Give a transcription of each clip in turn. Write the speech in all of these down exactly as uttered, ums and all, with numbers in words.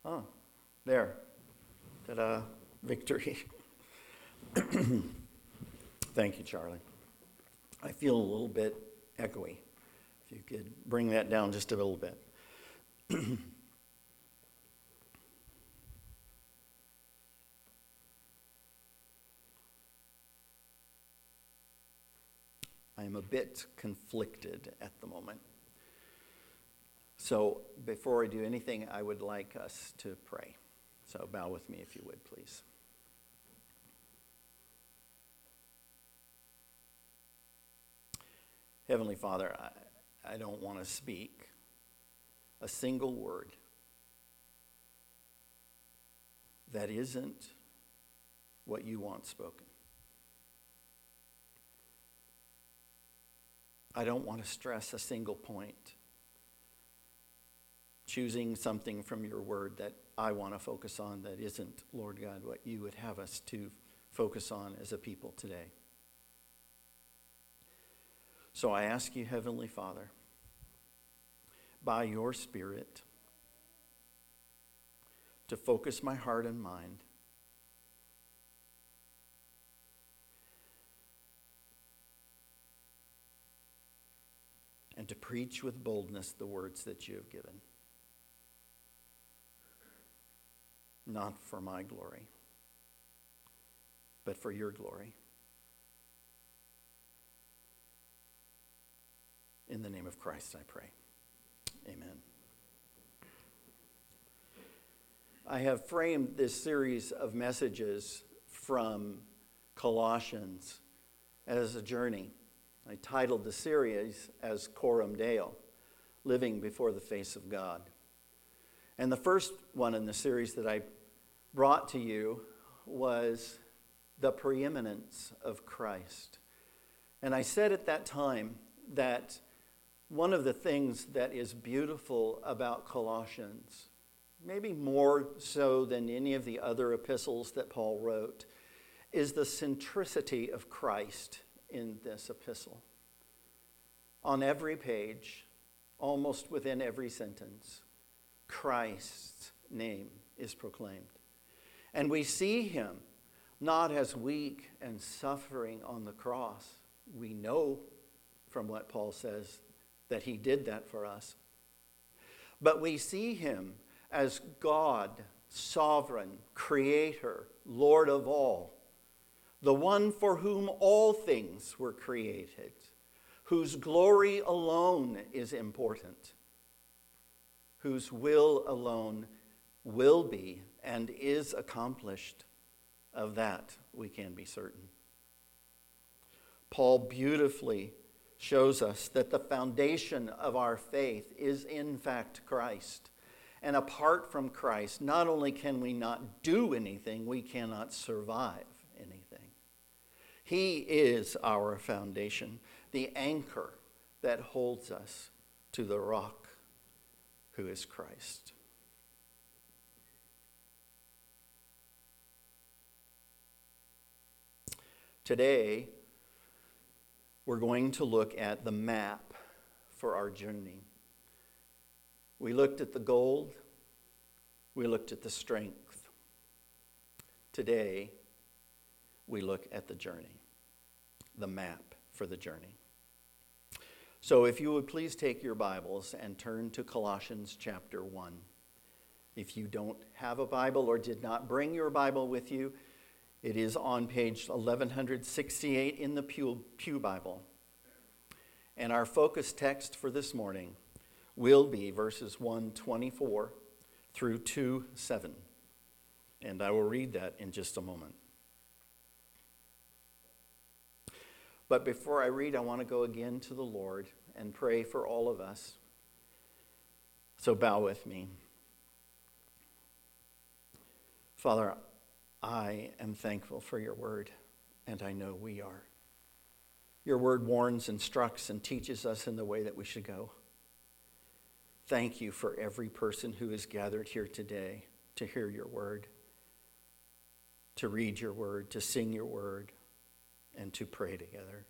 Oh, there. Ta-da. Victory. Thank you, Charlie. I feel a little bit echoey. If you could bring that down just a little bit. I am a bit conflicted at the moment. So before I do anything, I would like us to pray. So bow with me if you would, please. Heavenly Father, I, I don't want to speak a single word that isn't what you want spoken. I don't want to stress a single point, choosing something from your word that I want to focus on that isn't, Lord God, what you would have us to focus on as a people today. So I ask you, Heavenly Father, by your Spirit, to focus my heart and mind and to preach with boldness the words that you have given. Not for my glory, but for your glory. In the name of Christ, I pray. Amen. I have framed this series of messages from Colossians as a journey. I titled the series as Coram Deo, Living Before the Face of God. And the first one in the series that I brought to you was the preeminence of Christ. And I said at that time that one of the things that is beautiful about Colossians, maybe more so than any of the other epistles that Paul wrote, is the centricity of Christ in this epistle. On every page, almost within every sentence, Christ's name is proclaimed. And we see him not as weak and suffering on the cross. We know from what Paul says that he did that for us. But we see him as God, sovereign, creator, Lord of all, the one for whom all things were created, whose glory alone is important, whose will alone will be and is accomplished. Of that we can be certain. Paul beautifully shows us that the foundation of our faith is in fact Christ. And apart from Christ, not only can we not do anything, we cannot survive anything. He is our foundation, the anchor that holds us to the rock who is Christ. Today, we're going to look at the map for our journey. We looked at the gold. We looked at the strength. Today, we look at the journey, the map for the journey. So if you would please take your Bibles and turn to Colossians chapter one. If you don't have a Bible or did not bring your Bible with you, it is on page eleven sixty-eight in the Pew, Pew Bible. And our focus text for this morning will be verses one twenty-four through two seven. And I will read that in just a moment. But before I read, I want to go again to the Lord and pray for all of us. So bow with me. Father, I am thankful for your word, and I know we are. Your word warns, instructs, and teaches us in the way that we should go. Thank you for every person who is gathered here today to hear your word, to read your word, to sing your word, and to pray together.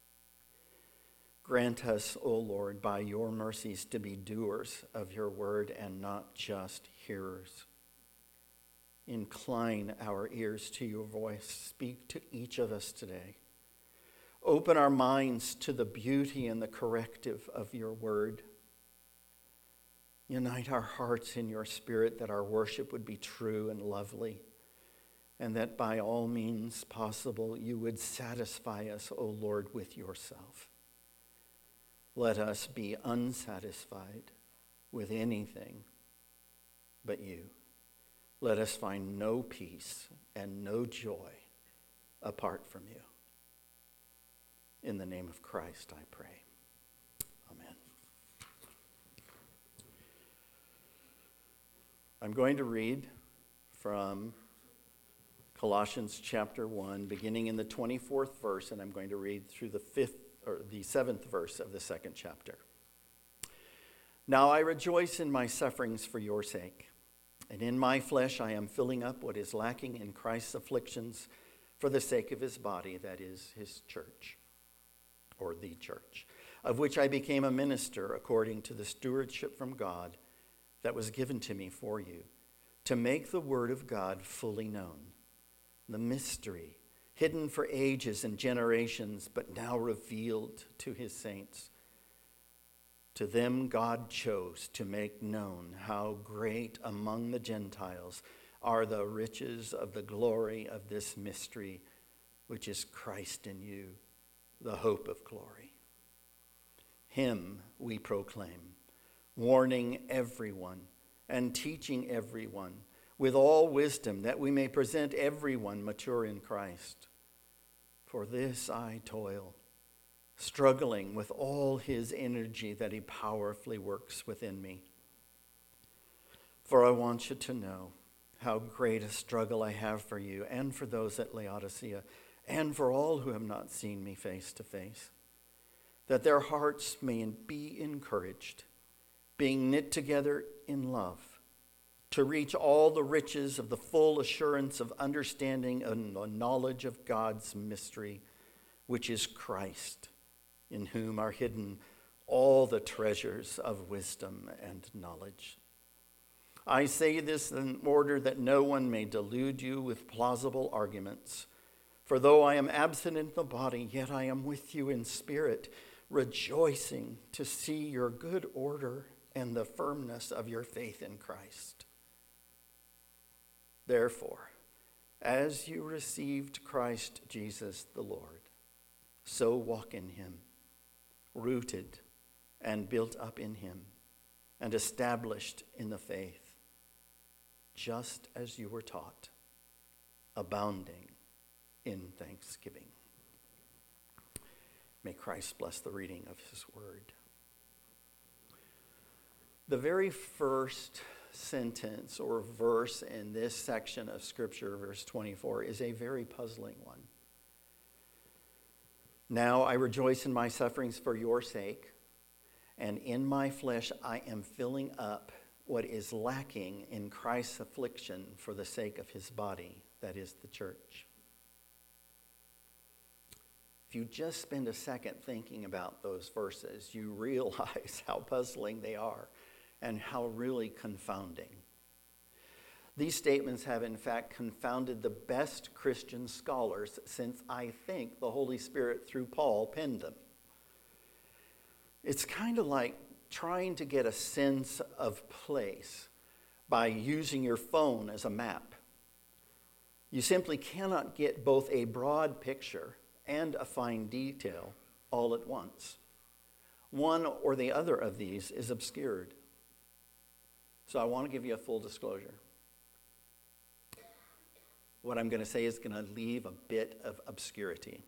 Grant us, O Lord, by your mercies to be doers of your word and not just hearers incline our ears to your voice. Speak to each of us today. Open our minds to the beauty and the corrective of your word. Unite our hearts in your spirit, that our worship would be true and lovely, and that by all means possible you would satisfy us, O Lord, with yourself. Let us be unsatisfied with anything but you. Let us find no peace and no joy apart from you. In the name of Christ, I pray. Amen. I'm going to read from Colossians chapter one, beginning in the twenty-fourth verse, and I'm going to read through the fifth or the seventh verse of the second chapter. Now I rejoice in my sufferings for your sake, and in my flesh I am filling up what is lacking in Christ's afflictions for the sake of his body, that is, his church, or the church, of which I became a minister according to the stewardship from God that was given to me for you, to make the word of God fully known, the mystery hidden for ages and generations, but now revealed to his saints. To them God chose to make known how great among the Gentiles are the riches of the glory of this mystery, which is Christ in you, the hope of glory. Him we proclaim, warning everyone and teaching everyone with all wisdom, that we may present everyone mature in Christ. For this I toil, struggling with all his energy that he powerfully works within me. For I want you to know how great a struggle I have for you and for those at Laodicea and for all who have not seen me face to face, that their hearts may be encouraged, being knit together in love, to reach all the riches of the full assurance of understanding and the knowledge of God's mystery, which is Christ, in whom are hidden all the treasures of wisdom and knowledge. I say this in order that no one may delude you with plausible arguments. For though I am absent in the body, yet I am with you in spirit, rejoicing to see your good order and the firmness of your faith in Christ. Therefore, as you received Christ Jesus the Lord, so walk in him, rooted and built up in him, and established in the faith, just as you were taught, abounding in thanksgiving. May Christ bless the reading of his word. The very first sentence or verse in this section of Scripture, verse twenty-four, is a very puzzling one. Now I rejoice in my sufferings for your sake, and in my flesh I am filling up what is lacking in Christ's affliction for the sake of his body, that is the church. If you just spend a second thinking about those verses, you realize how puzzling they are and how really confounding. These statements have in fact confounded the best Christian scholars since I think the Holy Spirit through Paul penned them. It's kind of like trying to get a sense of place by using your phone as a map. You simply cannot get both a broad picture and a fine detail all at once. One or the other of these is obscured. So I want to give you a full disclosure. What I'm going to say is going to leave a bit of obscurity.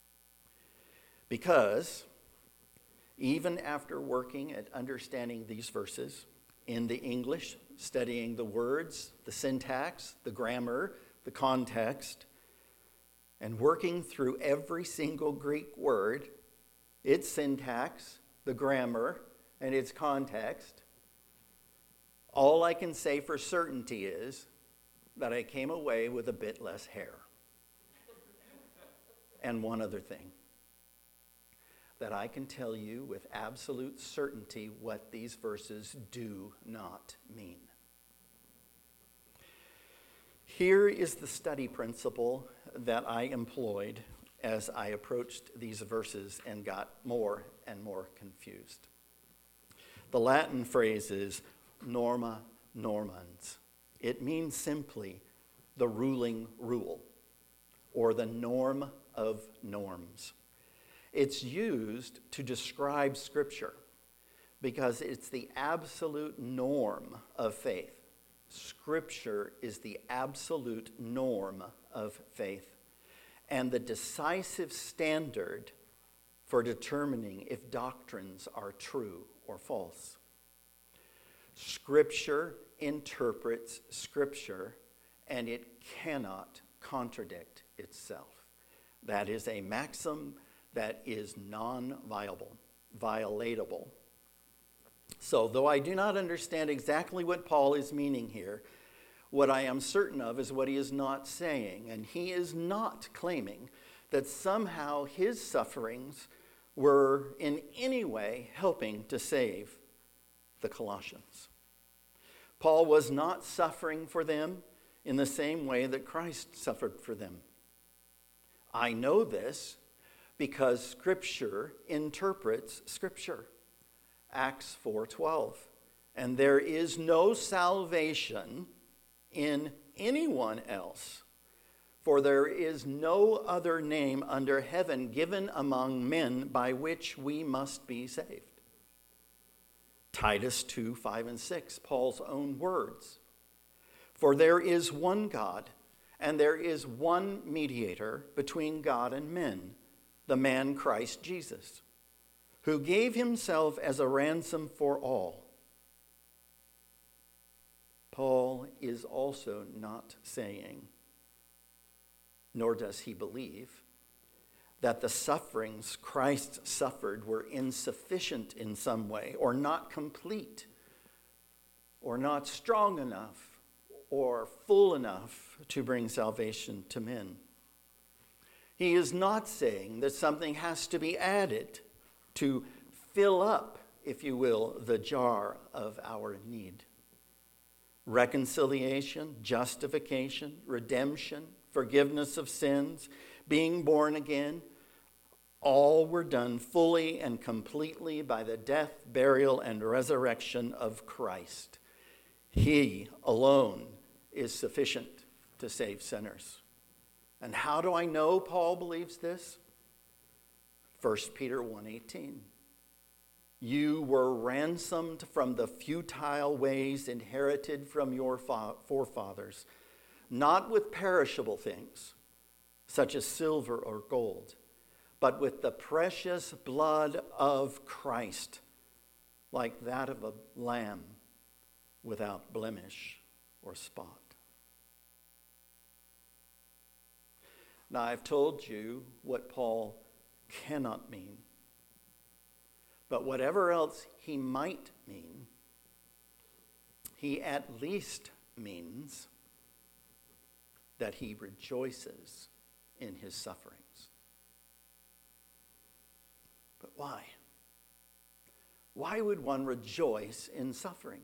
Because even after working at understanding these verses in the English, studying the words, the syntax, the grammar, the context, and working through every single Greek word, its syntax, the grammar, and its context, all I can say for certainty is that I came away with a bit less hair. And one other thing, that I can tell you with absolute certainty what these verses do not mean. Here is the study principle that I employed as I approached these verses and got more and more confused. The Latin phrase is norma normans. It means simply the ruling rule, or the norm of norms. It's used to describe Scripture because it's the absolute norm of faith. Scripture is the absolute norm of faith and the decisive standard for determining if doctrines are true or false. Scripture interprets Scripture, and it cannot contradict itself. That is a maxim that is non-viable, violatable. So, though I do not understand exactly what Paul is meaning here, what I am certain of is what he is not saying. And he is not claiming that somehow his sufferings were in any way helping to save the Colossians. Paul was not suffering for them in the same way that Christ suffered for them. I know this because Scripture interprets Scripture. Acts four twelve. And there is no salvation in anyone else, for there is no other name under heaven given among men by which we must be saved. Titus two five and six, Paul's own words. For there is one God, and there is one mediator between God and men, the man Christ Jesus, who gave himself as a ransom for all. Paul is also not saying, nor does he believe, that the sufferings Christ suffered were insufficient in some way, or not complete, or not strong enough, or full enough to bring salvation to men. He is not saying that something has to be added to fill up, if you will, the jar of our need. Reconciliation, justification, redemption, forgiveness of sins, being born again, all were done fully and completely by the death, burial, and resurrection of Christ. He alone is sufficient to save sinners. And how do I know Paul believes this? First Peter one eighteen. You were ransomed from the futile ways inherited from your forefathers, not with perishable things, such as silver or gold, but with the precious blood of Christ, like that of a lamb without blemish or spot. Now, I've told you what Paul cannot mean. But whatever else he might mean, he at least means that he rejoices in his sufferings. But why? Why would one rejoice in suffering?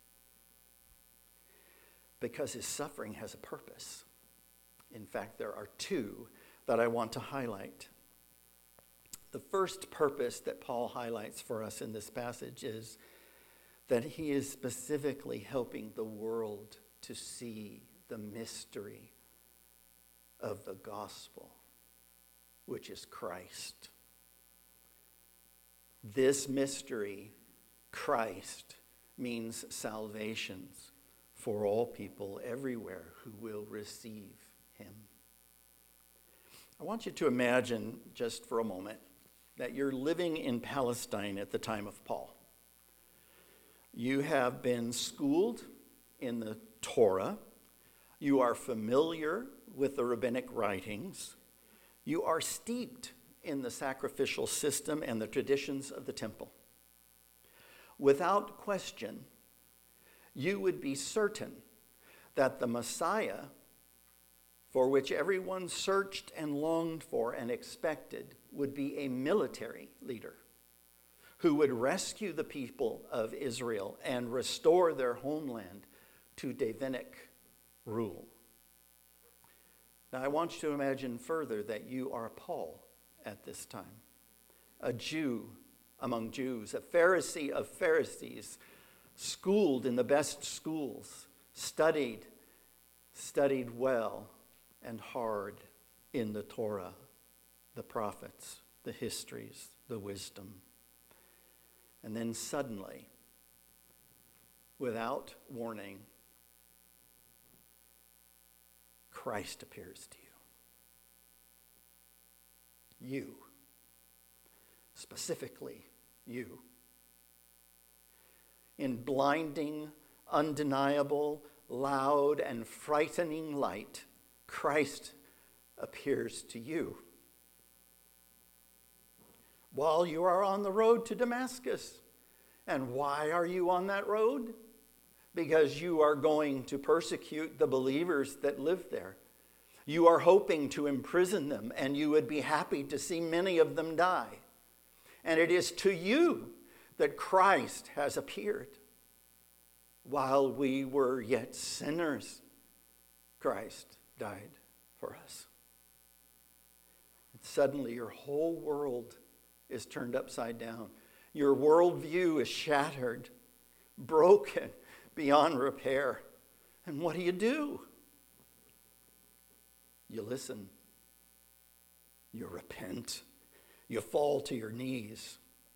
Because his suffering has a purpose. In fact, there are two that I want to highlight. The first purpose that Paul highlights for us in this passage is that he is specifically helping the world to see the mystery of the gospel, which is Christ. This mystery, Christ, means salvations for all people everywhere who will receive him. I want you to imagine just for a moment that you're living in Palestine at the time of Paul. You have been schooled in the Torah. You are familiar with the rabbinic writings. You are steeped in the sacrificial system and the traditions of the temple. Without question, you would be certain that the Messiah, for which everyone searched and longed for and expected, would be a military leader who would rescue the people of Israel and restore their homeland to Davidic rule. Now, I want you to imagine further that you are Paul at this time, a Jew among Jews, a Pharisee of Pharisees, schooled in the best schools, studied, studied well and hard in the Torah, the prophets, the histories, the wisdom. And then suddenly, without warning, Christ appears to you. You. Specifically, you. In blinding, undeniable, loud, and frightening light, Christ appears to you. While you are on the road to Damascus. And why are you on that road? Because you are going to persecute the believers that live there. You are hoping to imprison them, and you would be happy to see many of them die. And it is to you that Christ has appeared. While we were yet sinners, Christ died for us. And suddenly your whole world is turned upside down. Your worldview is shattered, broken beyond repair. And what do you do? You listen. You repent. You fall to your knees.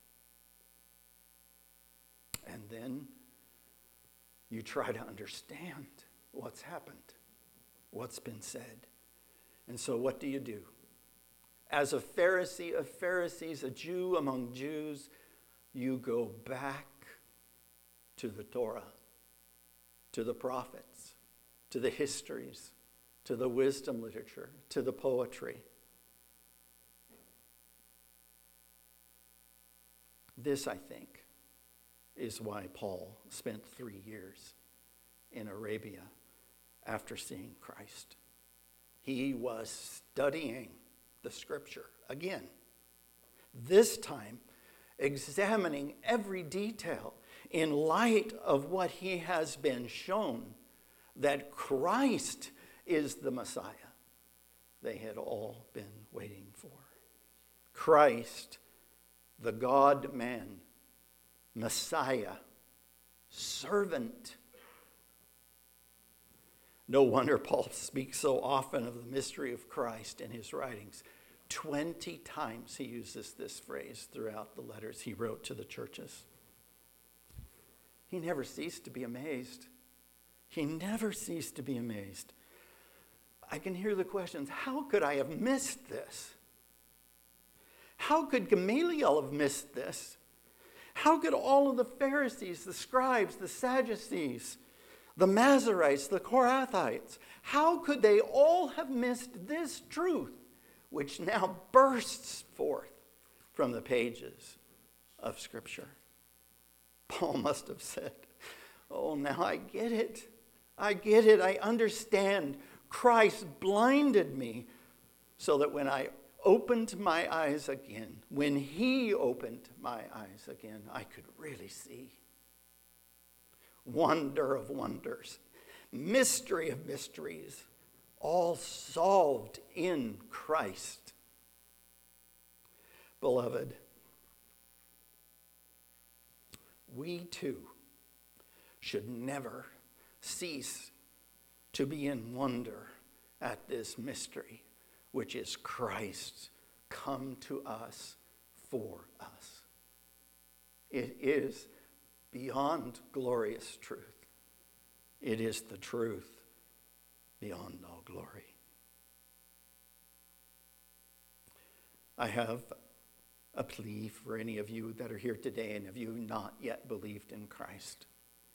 And then you try to understand what's happened, what's been said. And so what do you do? As a Pharisee of Pharisees, a Jew among Jews, you go back to the Torah, to the prophets, to the histories, to the wisdom literature, to the poetry. This, I think, is why Paul spent three years in Arabia after seeing Christ. He was studying the scripture again, this time examining every detail in light of what he has been shown, that Christ is the Messiah they had all been waiting for. Christ, the God-man, Messiah, servant. No wonder Paul speaks so often of the mystery of Christ in his writings. Twenty times he uses this phrase throughout the letters he wrote to the churches. He never ceased to be amazed. He never ceased to be amazed. I can hear the questions, how could I have missed this? How could Gamaliel have missed this? How could all of the Pharisees, the scribes, the Sadducees, the Masoretes, the Korathites, how could they all have missed this truth, which now bursts forth from the pages of Scripture? Paul must have said, oh, now I get it. I get it. I understand. Christ blinded me so that when I opened my eyes again, when he opened my eyes again, I could really see. Wonder of wonders, mystery of mysteries, all solved in Christ. Beloved, we too should never cease to be in wonder at this mystery, which is Christ come to us for us. It is beyond glorious truth. It is the truth beyond all glory. I have a plea for any of you that are here today and have you not yet believed in Christ.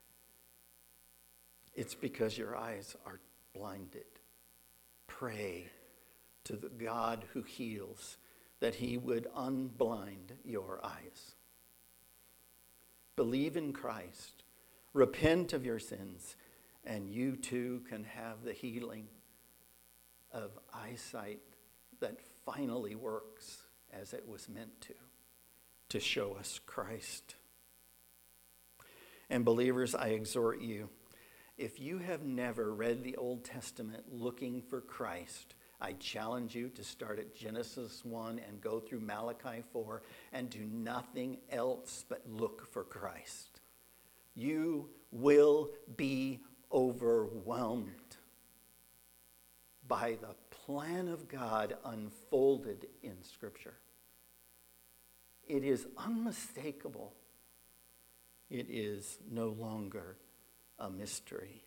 It's because your eyes are blinded. Pray to the God who heals that he would unblind your eyes. Believe in Christ. Repent of your sins, and you too can have the healing of eyesight that finally works as it was meant to, to show us Christ. And believers, I exhort you, if you have never read the Old Testament looking for Christ, I challenge you to start at Genesis one and go through Malachi four and do nothing else but look for Christ. You will be overwhelmed by the plan of God unfolded in Scripture. It is unmistakable. It is no longer a mystery.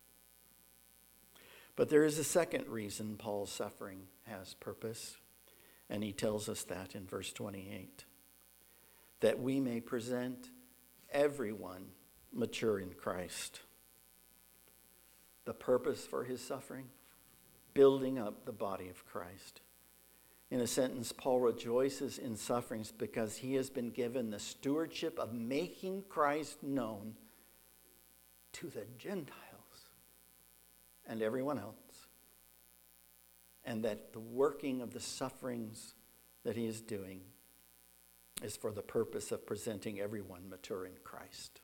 But there is a second reason Paul's suffering has purpose, and he tells us that in verse twenty-eight, that we may present everyone mature in Christ. The purpose for his suffering? Building up the body of Christ. In a sentence, Paul rejoices in sufferings because he has been given the stewardship of making Christ known to the Gentiles and everyone else, and that the working of the sufferings that he is doing is for the purpose of presenting everyone mature in Christ.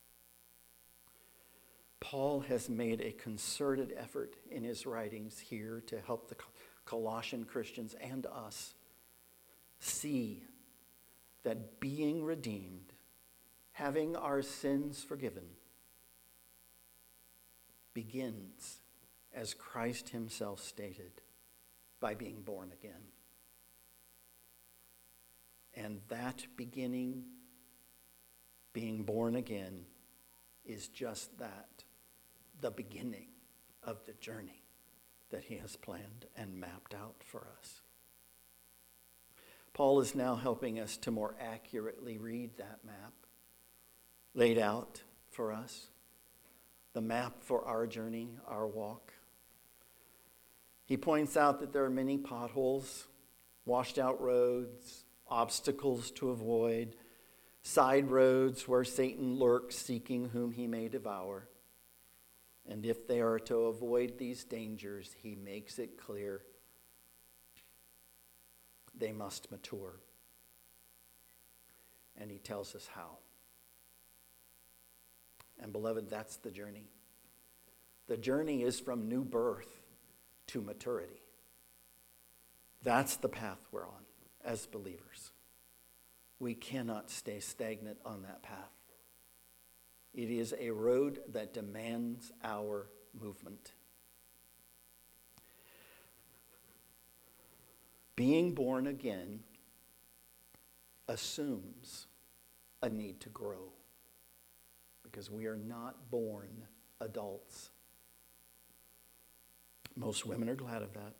Paul has made a concerted effort in his writings here to help the Colossian Christians and us see that being redeemed, having our sins forgiven, begins, as Christ himself stated, by being born again. And that beginning, being born again, is just that, the beginning of the journey that he has planned and mapped out for us. Paul is now helping us to more accurately read that map laid out for us, the map for our journey, our walk. He points out that there are many potholes, washed out roads, obstacles to avoid, side roads where Satan lurks seeking whom he may devour. And if they are to avoid these dangers, he makes it clear they must mature. And he tells us how. And beloved, that's the journey. The journey is from new birth to maturity. That's the path we're on as believers. We cannot stay stagnant on that path. It is a road that demands our movement. Being born again assumes a need to grow, because we are not born adults. Most women are glad of that.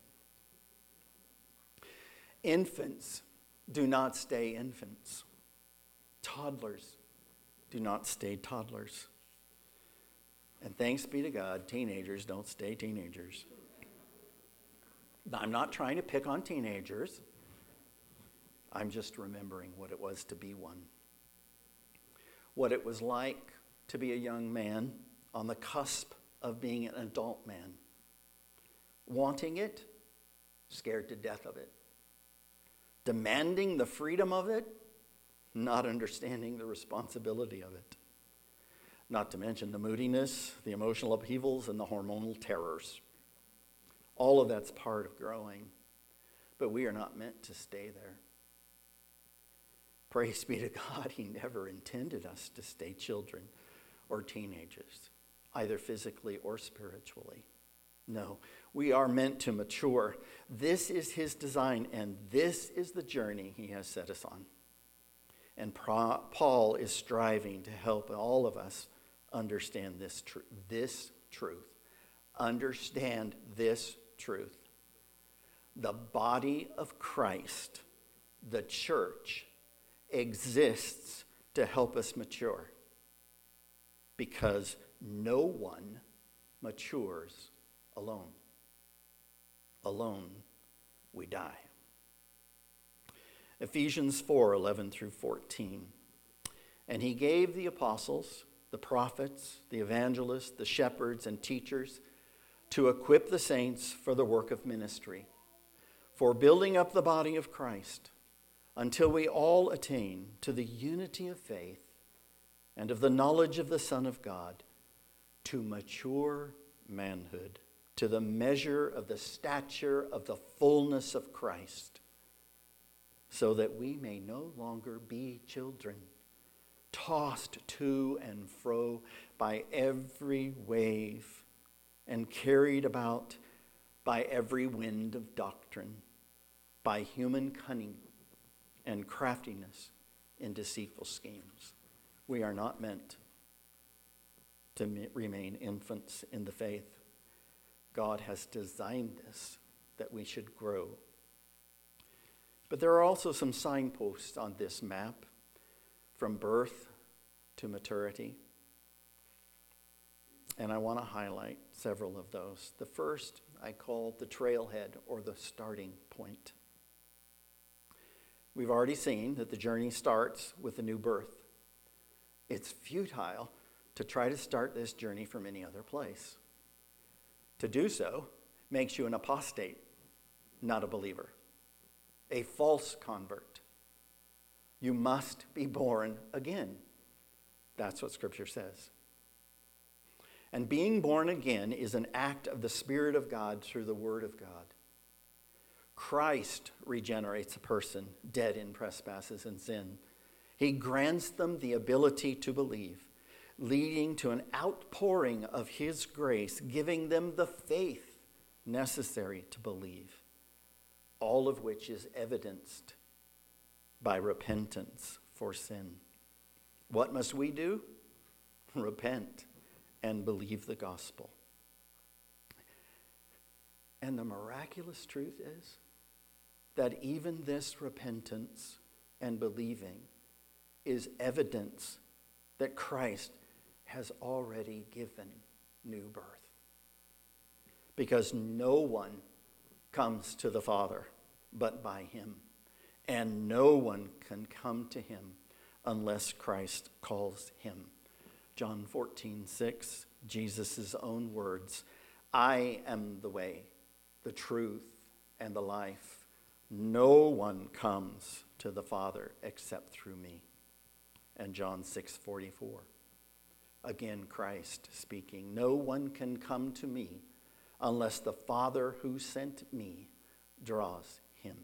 Infants do not stay infants. Toddlers do not stay toddlers. And thanks be to God, teenagers don't stay teenagers. I'm not trying to pick on teenagers. I'm just remembering what it was to be one. What it was like to be a young man on the cusp of being an adult man. Wanting it, scared to death of it. Demanding the freedom of it, not understanding the responsibility of it. Not to mention the moodiness, the emotional upheavals, and the hormonal terrors. All of that's part of growing, but we are not meant to stay there. Praise be to God, he never intended us to stay children or teenagers, either physically or spiritually. No, we are meant to mature. This is his design, and this is the journey he has set us on. And Paul is striving to help all of us understand this, tr- this truth. Understand this truth. The body of Christ, the church, exists to help us mature, because no one matures alone. Alone, we die. Ephesians four, eleven through fourteen. And he gave the apostles, the prophets, the evangelists, the shepherds, and teachers to equip the saints for the work of ministry, for building up the body of Christ, until we all attain to the unity of faith and of the knowledge of the Son of God, to mature manhood, to the measure of the stature of the fullness of Christ, so that we may no longer be children, tossed to and fro by every wave and carried about by every wind of doctrine, by human cunning and craftiness in deceitful schemes. We are not meant to remain infants in the faith. God has designed this, that we should grow. But there are also some signposts on this map, from birth to maturity. And I want to highlight several of those. The first I call the trailhead, or the starting point. We've already seen that the journey starts with a new birth. It's futile to try to start this journey from any other place. To do so makes you an apostate, not a believer, a false convert. You must be born again. That's what Scripture says. And being born again is an act of the Spirit of God through the Word of God. Christ regenerates a person dead in trespasses and sin. He grants them the ability to believe, leading to an outpouring of His grace, giving them the faith necessary to believe, all of which is evidenced by repentance for sin. What must we do? Repent and believe the gospel. And the miraculous truth is that even this repentance and believing is evidence that Christ has already given new birth. Because no one comes to the Father but by Him, and no one can come to Him unless Christ calls him. John fourteen six, Jesus' own words, I am the way, the truth, and the life. No one comes to the Father except through me. And John six forty-four, again Christ speaking, no one can come to me unless the Father who sent me draws him.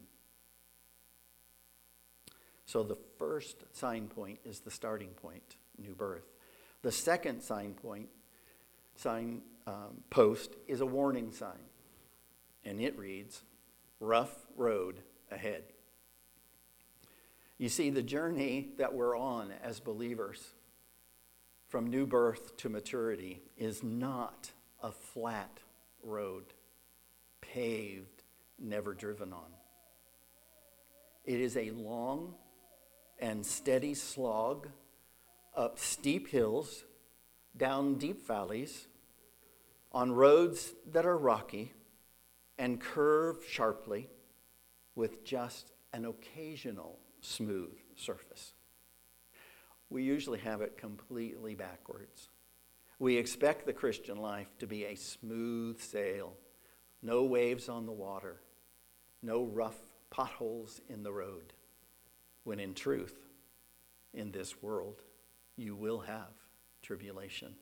So the first sign point is the starting point, new birth. The second sign point, sign um, post, is a warning sign. And it reads, rough road ahead. You see, the journey that we're on as believers from new birth to maturity is not a flat road, paved, never driven on. It is a long and steady slog up steep hills, down deep valleys, on roads that are rocky and curve sharply with just an occasional smooth surface. We usually have it completely backwards. We expect the Christian life to be a smooth sail, no waves on the water, no rough potholes in the road, when in truth, in this world, you will have tribulation.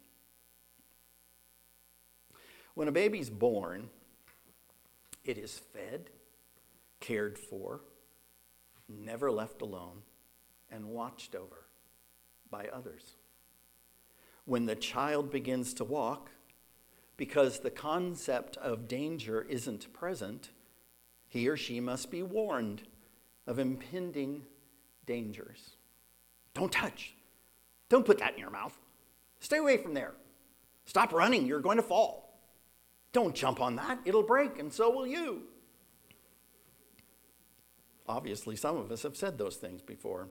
When a baby's born, it is fed, cared for, never left alone, and watched over by others. When the child begins to walk, because the concept of danger isn't present, he or she must be warned of impending dangers. Don't touch. Don't put that in your mouth. Stay away from there. Stop running. You're going to fall. Don't jump on that. It'll break, and so will you. Obviously, some of us have said those things before.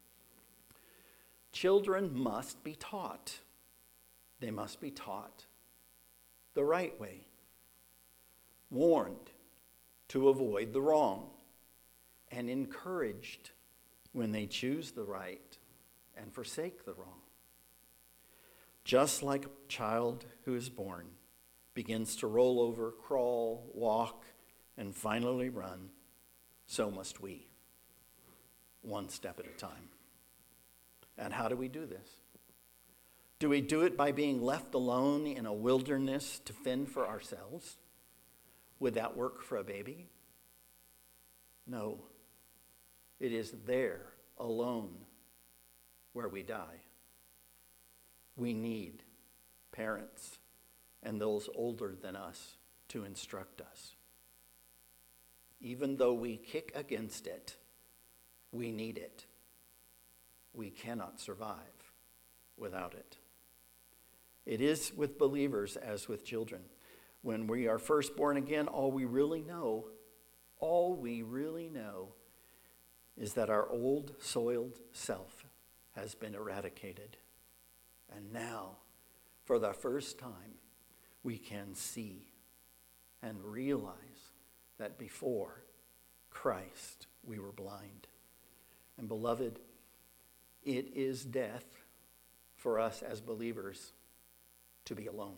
Children must be taught. They must be taught the right way, warned to avoid the wrong, and encouraged when they choose the right and forsake the wrong. Just like a child who is born begins to roll over, crawl, walk, and finally run, so must we, one step at a time. And how do we do this? Do we do it by being left alone in a wilderness to fend for ourselves? Would that work for a baby? No. It is there alone where we die. We need parents and those older than us to instruct us. Even though we kick against it, we need it. We cannot survive without it. It is with believers as with children. When we are first born again, all we really know, all we really know is that our old soiled self has been eradicated. And now, for the first time, we can see and realize that before Christ we were blind. And beloved, it is death for us as believers to be alone.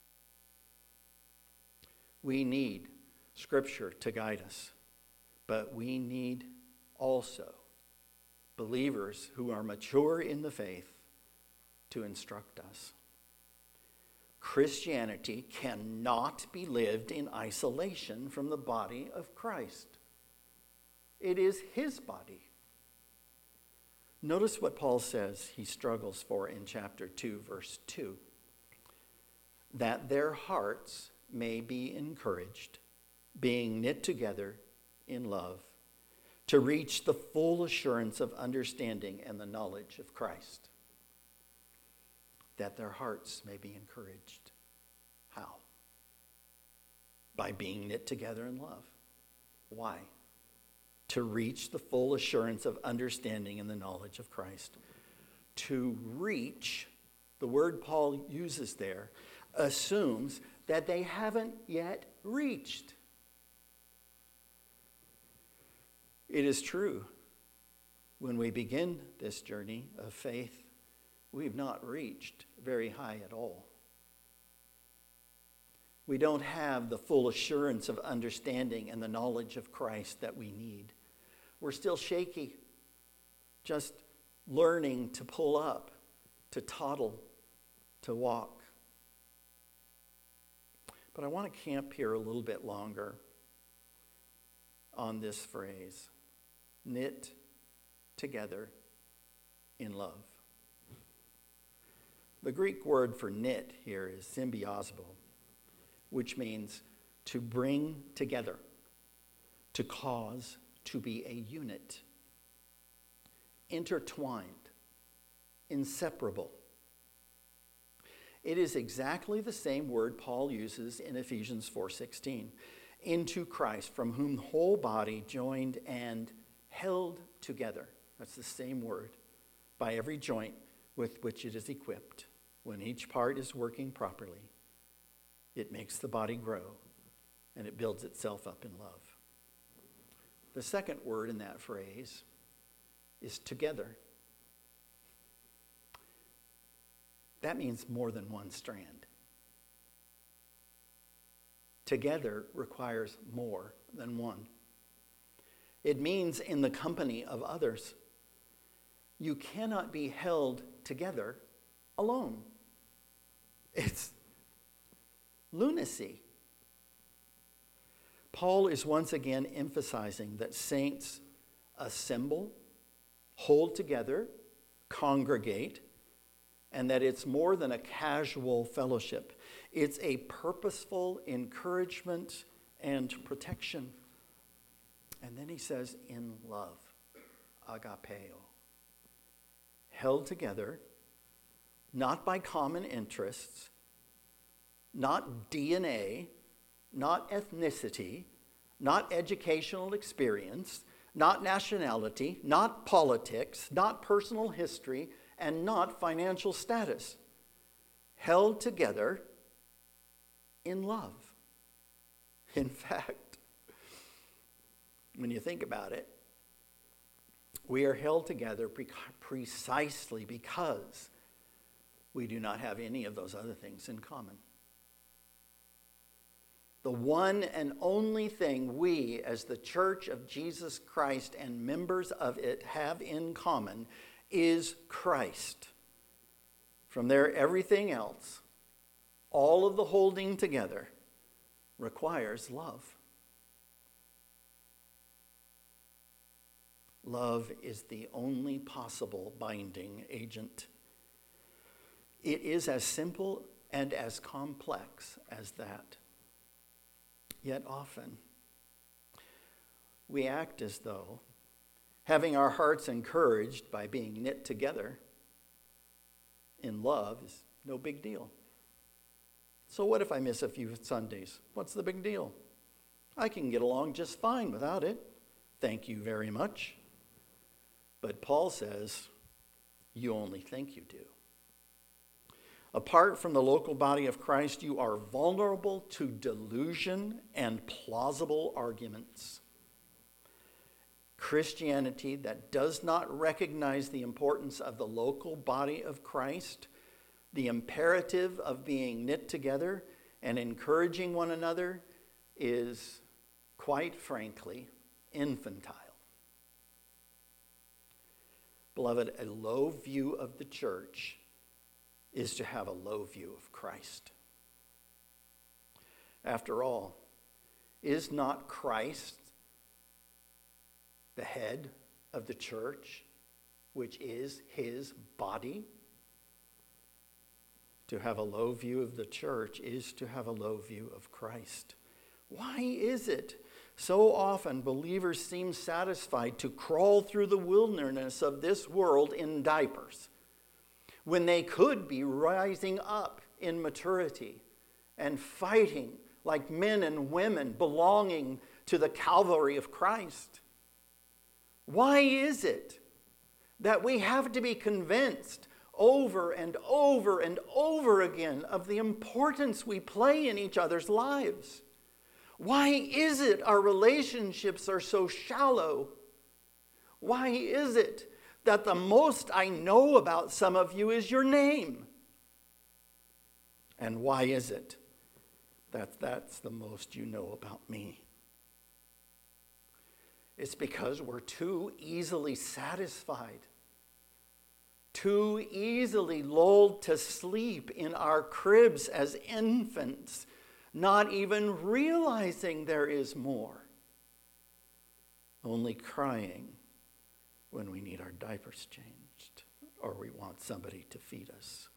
We need Scripture to guide us, but we need also believers who are mature in the faith to instruct us. Christianity cannot be lived in isolation from the body of Christ. It is his body. Notice what Paul says he struggles for in chapter two, verse two. That their hearts may be encouraged, being knit together in love, to reach the full assurance of understanding and the knowledge of Christ. That their hearts may be encouraged. How? By being knit together in love. Why? To reach the full assurance of understanding and the knowledge of Christ. To reach, the word Paul uses there, assumes that they haven't yet reached. It is true, when we begin this journey of faith, we've not reached very high at all. We don't have the full assurance of understanding and the knowledge of Christ that we need. We're still shaky, just learning to pull up, to toddle, to walk. But I want to camp here a little bit longer on this phrase, knit together in love. The Greek word for knit here is symbiosbo, which means to bring together, to cause to be a unit, intertwined, inseparable. It is exactly the same word Paul uses in Ephesians four sixteen. Into Christ, from whom the whole body joined and held together. That's the same word. By every joint with which it is equipped. When each part is working properly, it makes the body grow and it builds itself up in love. The second word in that phrase is together. That means more than one strand. Together requires more than one. It means in the company of others. You cannot be held together alone. It's lunacy. Paul is once again emphasizing that saints assemble, hold together, congregate, and that it's more than a casual fellowship. It's a purposeful encouragement and protection. And then he says, in love, agapeo. Held together, not by common interests, not D N A, not ethnicity, not educational experience, not nationality, not politics, not personal history, and not financial status. Held together in love. In fact, when you think about it, we are held together pre- precisely because we do not have any of those other things in common. The one and only thing we, as the Church of Jesus Christ and members of it, have in common is Christ. From there, everything else, all of the holding together, requires love. Love is the only possible binding agent. It is as simple and as complex as that. Yet often, we act as though having our hearts encouraged by being knit together in love is no big deal. So what if I miss a few Sundays? What's the big deal? I can get along just fine without it. Thank you very much. But Paul says, you only think you do. Apart from the local body of Christ, you are vulnerable to delusion and plausible arguments. Christianity that does not recognize the importance of the local body of Christ, the imperative of being knit together and encouraging one another, is, quite frankly, infantile. Beloved, a low view of the church is to have a low view of Christ. After all, is not Christ the head of the church, which is his body? To have a low view of the church is to have a low view of Christ. Why is it so often believers seem satisfied to crawl through the wilderness of this world in diapers when they could be rising up in maturity and fighting like men and women belonging to the Calvary of Christ? Why is it that we have to be convinced over and over and over again of the importance we play in each other's lives? Why is it our relationships are so shallow? Why is it that the most I know about some of you is your name? And why is it that that's the most you know about me? It's because we're too easily satisfied, too easily lulled to sleep in our cribs as infants, not even realizing there is more, only crying when we need our diapers changed or we want somebody to feed us.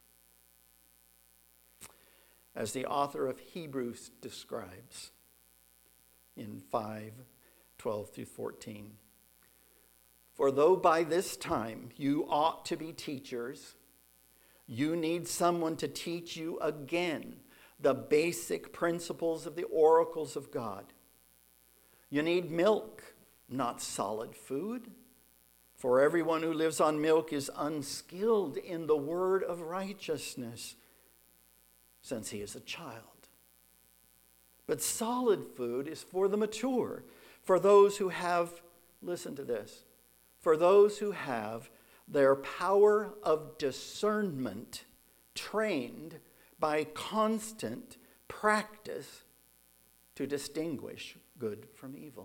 As the author of Hebrews describes in five twelve through fourteen, for though by this time you ought to be teachers, you need someone to teach you again the basic principles of the oracles of God. You need milk, not solid food. For everyone who lives on milk is unskilled in the word of righteousness, since he is a child. But solid food is for the mature, for those who have, listen to this, for those who have their power of discernment trained by constant practice to distinguish good from evil.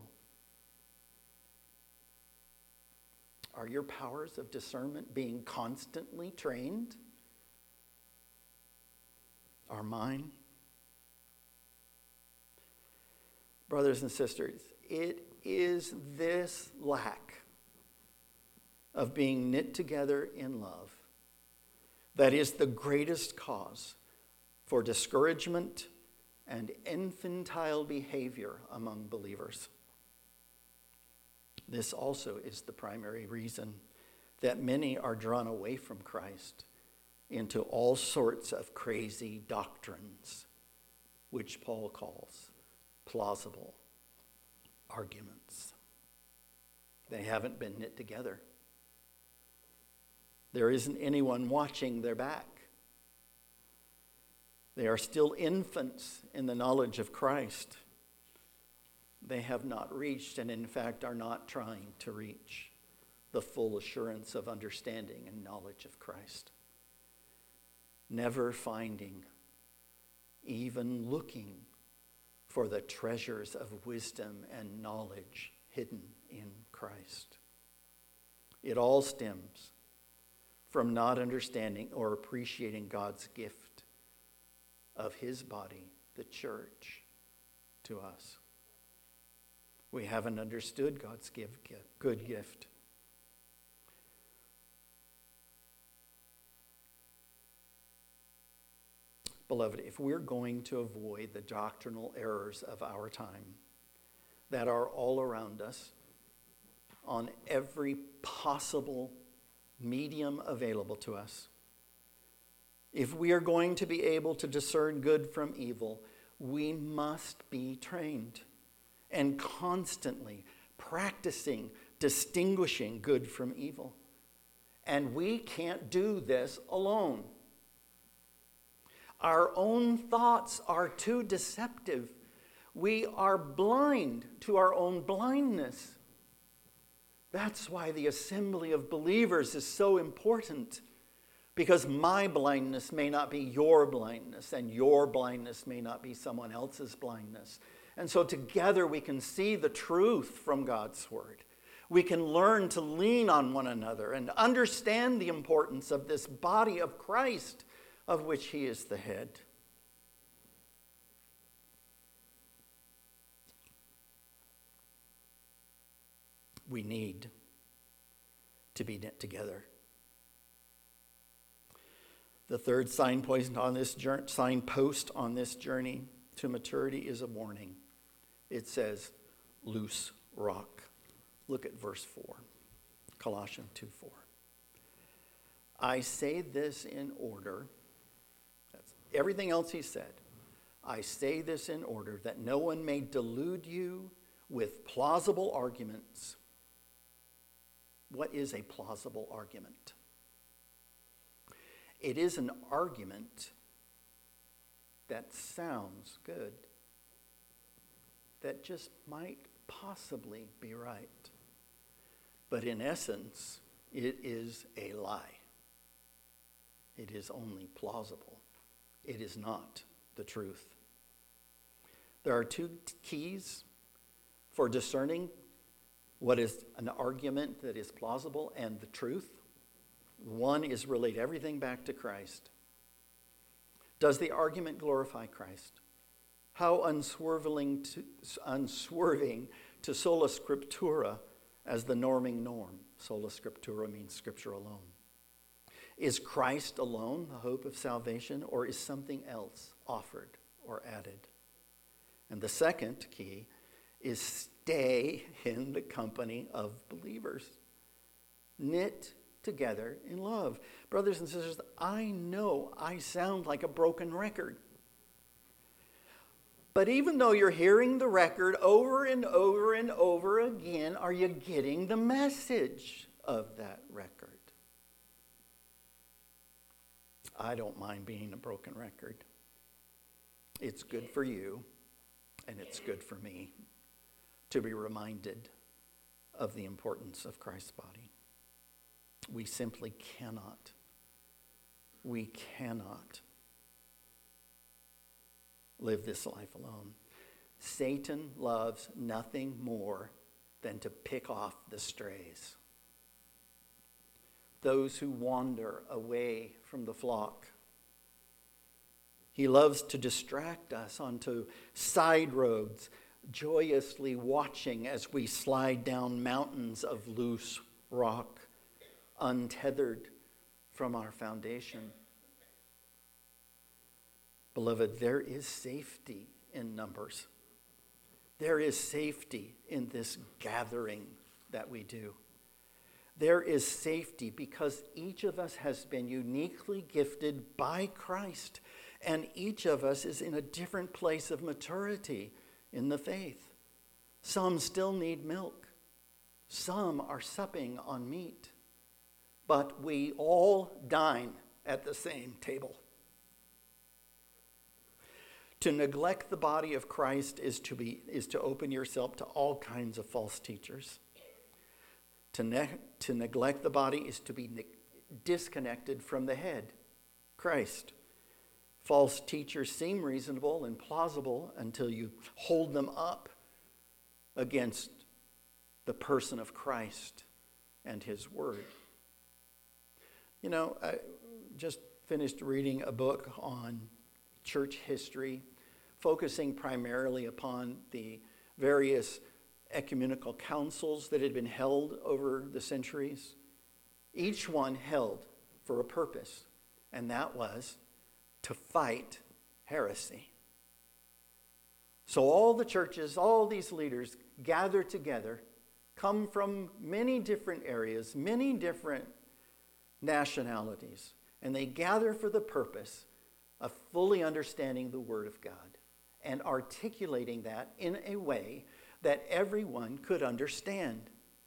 Are your powers of discernment being constantly trained? Are mine? Brothers and sisters, it is this lack of being knit together in love that is the greatest cause for discouragement and infantile behavior among believers. This also is the primary reason that many are drawn away from Christ into all sorts of crazy doctrines, which Paul calls plausible arguments. They haven't been knit together. There isn't anyone watching their back. They are still infants in the knowledge of Christ. They have not reached, and in fact are not trying to reach, the full assurance of understanding and knowledge of Christ. Never finding, even looking for the treasures of wisdom and knowledge hidden in Christ. It all stems from not understanding or appreciating God's gift of his body, the church, to us. We haven't understood God's give, good gift. Beloved, if we're going to avoid the doctrinal errors of our time that are all around us on every possible medium available to us, if we are going to be able to discern good from evil, we must be trained and constantly practicing distinguishing good from evil. And we can't do this alone. Our own thoughts are too deceptive. We are blind to our own blindness. That's why the assembly of believers is so important, because my blindness may not be your blindness, and your blindness may not be someone else's blindness. And so together we can see the truth from God's word. We can learn to lean on one another and understand the importance of this body of Christ, of which he is the head. We need to be knit together. The third signpost on this journey, signpost on this journey to maturity is a warning. It says, loose rock. Look at verse four, Colossians two four. I say this in order, that's everything else he said. I say this in order that no one may delude you with plausible arguments. What is a plausible argument? It is an argument that sounds good, that just might possibly be right. But in essence, it is a lie. It is only plausible. It is not the truth. There are two keys for discerning what is an argument that is plausible and the truth. One is relate everything back to Christ. Does the argument glorify Christ? How unswerving to, unswerving to sola scriptura as the norming norm. Sola scriptura means scripture alone. Is Christ alone the hope of salvation, or is something else offered or added? And the second key is stay in the company of believers. Knit together in love. Brothers and sisters, I know I sound like a broken record. But even though you're hearing the record over and over and over again, are you getting the message of that record? I don't mind being a broken record. It's good for you, and it's good for me to be reminded of the importance of Christ's body. We simply cannot, we cannot live this life alone. Satan loves nothing more than to pick off the strays, those who wander away from the flock. He loves to distract us onto side roads, joyously watching as we slide down mountains of loose rock, untethered from our foundation. Beloved, there is safety in numbers. There is safety in this gathering that we do. There is safety because each of us has been uniquely gifted by Christ, and each of us is in a different place of maturity in the faith. Some still need milk. Some are supping on meat. But we all dine at the same table. To neglect the body of Christ is to be is to open yourself to all kinds of false teachers. To, ne- to neglect the body is to be ne- disconnected from the head, Christ. False teachers seem reasonable and plausible until you hold them up against the person of Christ and his word. You know, I just finished reading a book on church history focusing primarily upon the various ecumenical councils that had been held over the centuries. Each one held for a purpose, and that was to fight heresy. So all the churches, all these leaders gather together, come from many different areas, many different nationalities, and they gather for the purpose of fully understanding the Word of God and articulating that in a way that everyone could understand.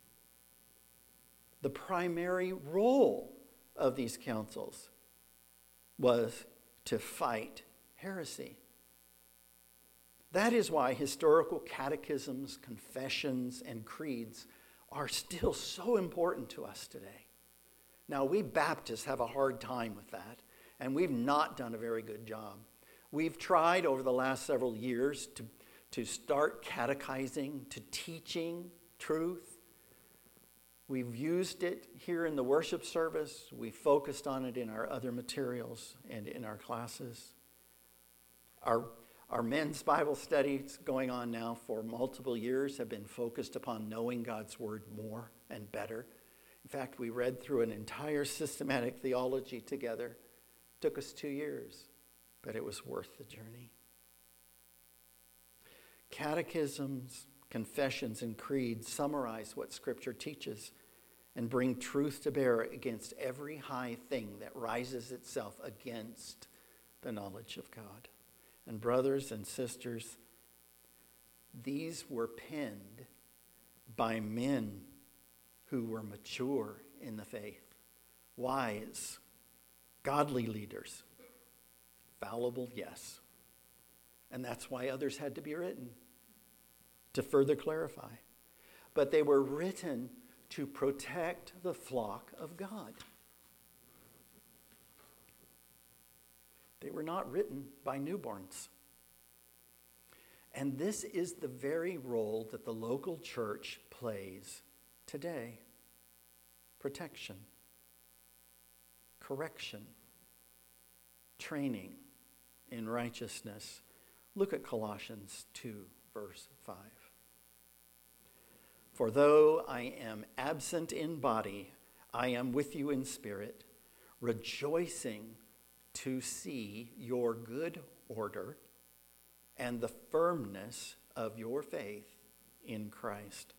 The primary role of these councils was to fight heresy. That is why historical catechisms, confessions, and creeds are still so important to us today. Now, we Baptists have a hard time with that, and we've not done a very good job. We've tried over the last several years to, to start catechizing, to teaching truth. We've used it here in the worship service. We focused on it in our other materials and in our classes. Our, our men's Bible studies going on now for multiple years have been focused upon knowing God's Word more and better. In fact, we read through an entire systematic theology together. It took us two years, but it was worth the journey. Catechisms, confessions, and creeds summarize what Scripture teaches and bring truth to bear against every high thing that rises itself against the knowledge of God. And brothers and sisters, these were penned by men who were mature in the faith, wise, godly leaders. Fallible, yes. And that's why others had to be written, to further clarify. But they were written to protect the flock of God. They were not written by newborns. And this is the very role that the local church plays today. Protection, correction, training in righteousness. Look at Colossians two, verse five. For though I am absent in body, I am with you in spirit, rejoicing to see your good order and the firmness of your faith in Christ.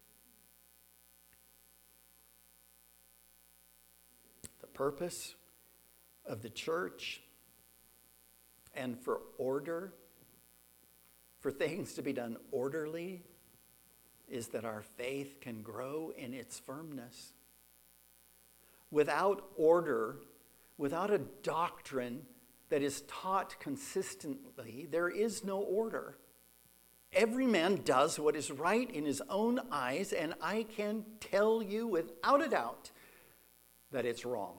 The purpose of the church and for order, for things to be done orderly, is that our faith can grow in its firmness. Without order, without a doctrine that is taught consistently, there is no order. Every man does what is right in his own eyes, and I can tell you without a doubt that it's wrong.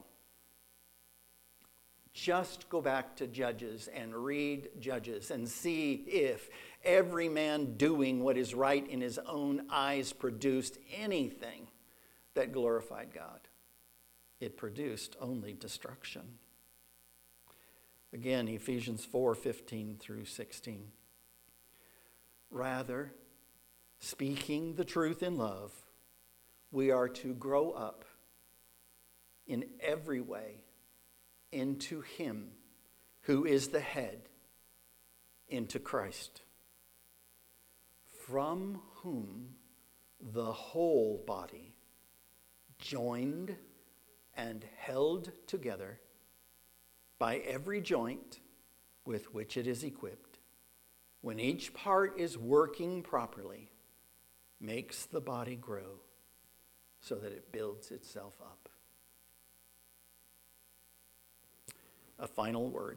Just go back to Judges and read Judges and see if every man doing what is right in his own eyes produced anything that glorified God. It produced only destruction. Again, Ephesians four, fifteen through sixteen. Rather, speaking the truth in love, we are to grow up in every way into him who is the head, into Christ, from whom the whole body, joined and held together by every joint with which it is equipped, when each part is working properly, makes the body grow so that it builds itself up. A final word.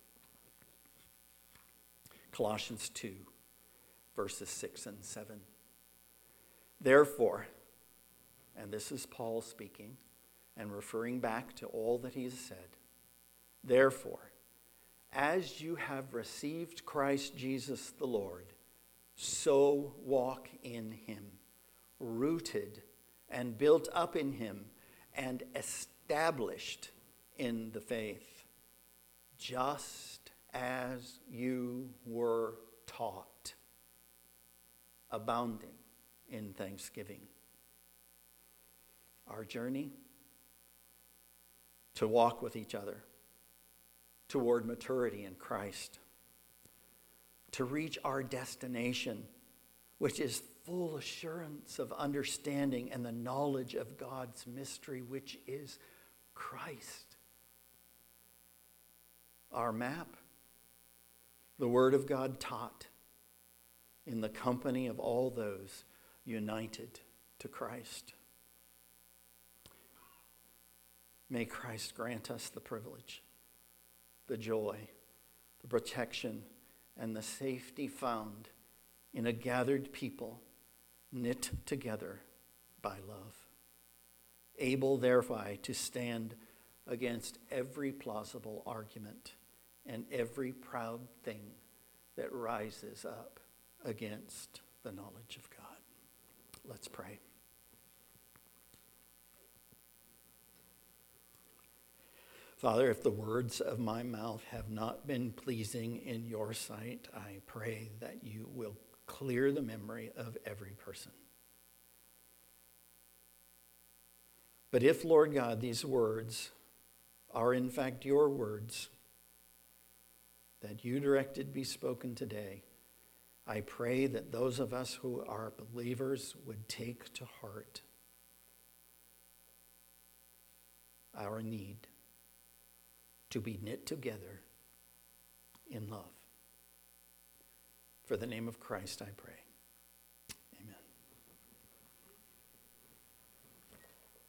Colossians two, verses six and seven. Therefore, and this is Paul speaking and referring back to all that he has said, therefore, as you have received Christ Jesus the Lord, so walk in him, rooted and built up in him and established in the faith, just as you were taught, abounding in thanksgiving. Our journey to walk with each other toward maturity in Christ, to reach our destination, which is full assurance of understanding and the knowledge of God's mystery, which is Christ. Our map, the Word of God taught in the company of all those united to Christ. May Christ grant us the privilege, the joy, the protection, and the safety found in a gathered people knit together by love, able thereby to stand against every plausible argument and every proud thing that rises up against the knowledge of God. Let's pray. Father, if the words of my mouth have not been pleasing in your sight, I pray that you will clear the memory of every person. But if, Lord God, these words are in fact your words that you directed be spoken today, I pray that those of us who are believers would take to heart our need to be knit together in love. For the name of Christ I pray.